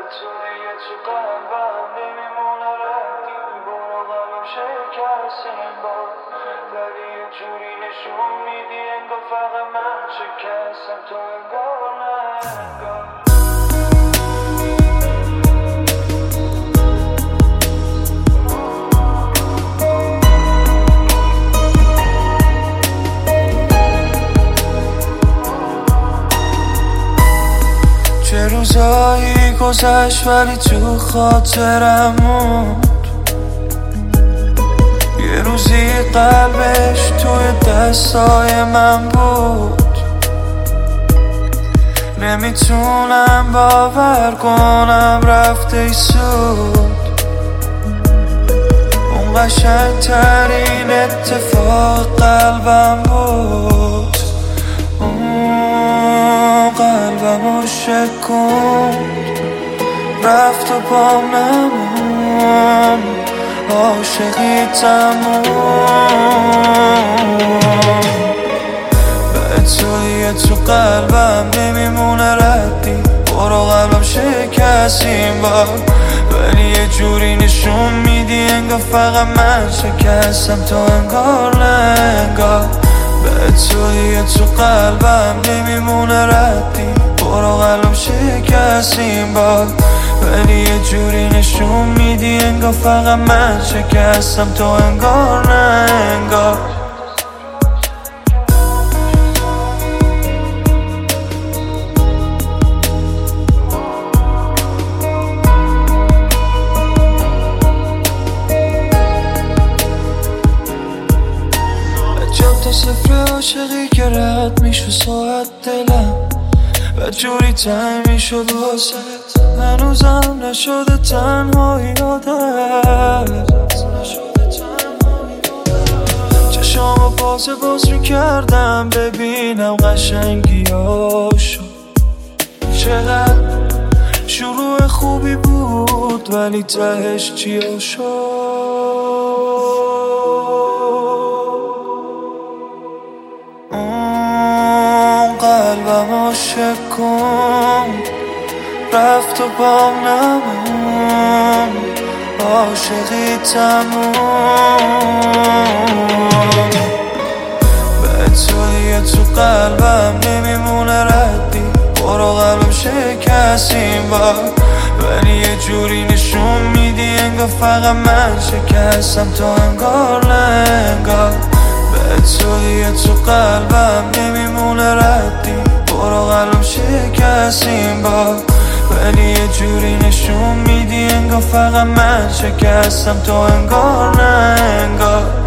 توی تو قلبم نمیمونه ردی، برو قلبم شکستیم بار، ولی یه جوری نشون میدی انگار فقط من شکستم، تو انگار نه انگار. چه روزایی گذشت ولی تو خاطرم موند، یه روزی قلبش توی دستای من بود. نمیتونم باور کنم رفته ای سود، اون قشنگترین اتفاق قلبم بود. قلبمو شکند رفت و پام نمون، عاشقی تموم. به توی تو قلبم نمیمونه ردی، برو قلبم شکستیم بار، ولی یه جوری نشون میدی انگار فقط من شکستم، تو انگار نه انگار. به توی تو قلبم نمیمونه ردی، برو قلبم شکستیم بار، ولی یه جوری نشون میدی انگار فقط من شکستم، تو انگار نه انگار. تا صفر عاشقی که رد میشو ساعت دلم و جوری تنگ میشد واسه، هنوزم نشده تنهایی عادت. چشامو باز میکردم ببینم قشنگیاشو، چقدر شروع خوبی بود ولی تهش چیا شد. قلبمو شکند رفت و بام نمون، عاشقی تموم. به توی تو قلبم نمیمونه ردی، برو قلبم شکستیم بار، ولی یه جوری نشون میدی انگار فقط من شکستم، تو انگار نه انگار. به توی تو قلبم نمیمونه ردی، برو قلبم شکستیم بار، ولی یه جوری نشون میدی انگار فقط من شکستم، تو انگار نه انگار.